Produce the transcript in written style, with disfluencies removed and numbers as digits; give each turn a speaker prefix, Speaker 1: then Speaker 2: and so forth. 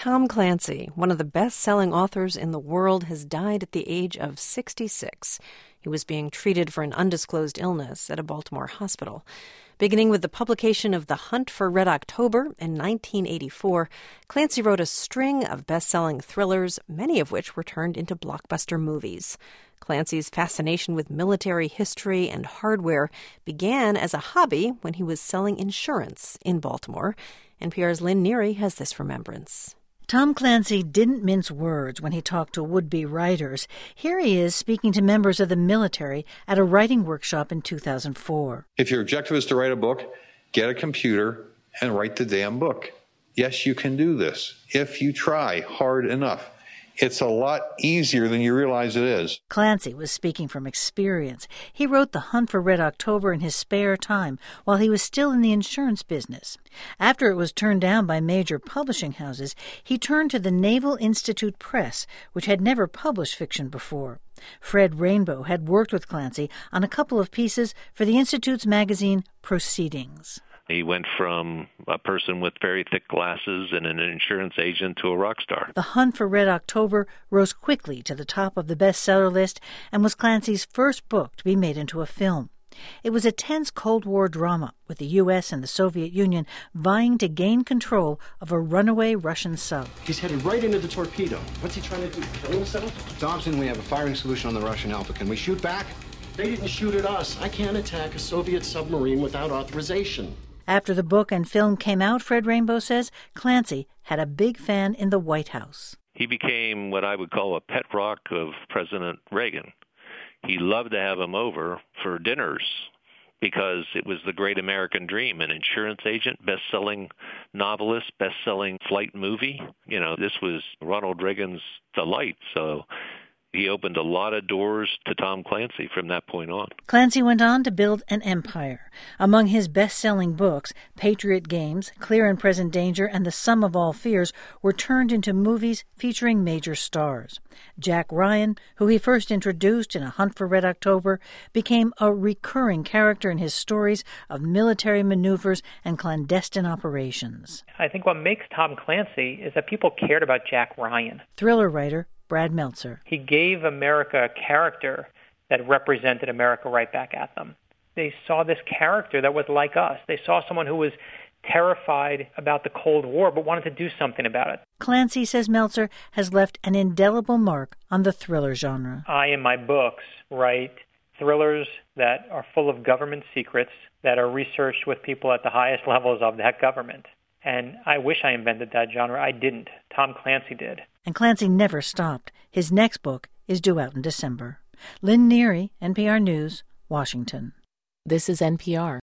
Speaker 1: Tom Clancy, one of the best-selling authors in the world, has died at the age of 66. He was being treated for an undisclosed illness at a Baltimore hospital. Beginning with the publication of The Hunt for Red October in 1984, Clancy wrote a string of best-selling thrillers, many of which were turned into blockbuster movies. Clancy's fascination with military history and hardware began as a hobby when he was selling insurance in Baltimore. NPR's Lynn Neary has this remembrance.
Speaker 2: Tom Clancy didn't mince words when he talked to would-be writers. Here he is speaking to members of the military at a writing workshop in 2004.
Speaker 3: If your objective is to write a book, get a computer and write the damn book. Yes, you can do this if you try hard enough. It's a lot easier than you realize it is.
Speaker 2: Clancy was speaking from experience. He wrote The Hunt for Red October in his spare time while he was still in the insurance business. After it was turned down by major publishing houses, he turned to the Naval Institute Press, which had never published fiction before. Fred Rainbow had worked with Clancy on a couple of pieces for the Institute's magazine Proceedings.
Speaker 4: He went from a person with very thick glasses and an insurance agent to a rock star.
Speaker 2: The Hunt for Red October rose quickly to the top of the bestseller list and was Clancy's first book to be made into a film. It was a tense Cold War drama with the U.S. and the Soviet Union vying to gain control of a runaway Russian sub.
Speaker 5: He's headed right into the torpedo. What's he trying to do, kill himself?
Speaker 6: Dobson, we have a firing solution on the Russian Alpha. Can we shoot back?
Speaker 5: They didn't shoot at us. I can't attack a Soviet submarine without authorization.
Speaker 2: After the book and film came out, Fred Rainbow says, Clancy had a big fan in the White House.
Speaker 4: He became what I would call a pet rock of President Reagan. He loved to have him over for dinners because it was the great American dream, an insurance agent, best-selling novelist, best-selling flight movie. You know, this was Ronald Reagan's delight, so he opened a lot of doors to Tom Clancy from that point on.
Speaker 2: Clancy went on to build an empire. Among his best-selling books, Patriot Games, Clear and Present Danger, and The Sum of All Fears were turned into movies featuring major stars. Jack Ryan, who he first introduced in A Hunt for Red October, became a recurring character in his stories of military maneuvers and clandestine operations.
Speaker 7: I think what makes Tom Clancy is that people cared about Jack Ryan.
Speaker 2: Thriller writer Brad Meltzer.
Speaker 7: He gave America a character that represented America right back at them. They saw this character that was like us. They saw someone who was terrified about the Cold War but wanted to do something about it.
Speaker 2: Clancy, says Meltzer, has left an indelible mark on the thriller genre.
Speaker 7: I, in my books, write thrillers that are full of government secrets that are researched with people at the highest levels of that government. And I wish I invented that genre. I didn't. Tom Clancy did.
Speaker 2: And Clancy never stopped. His next book is due out in December. Lynn Neary, NPR News, Washington.
Speaker 8: This is NPR.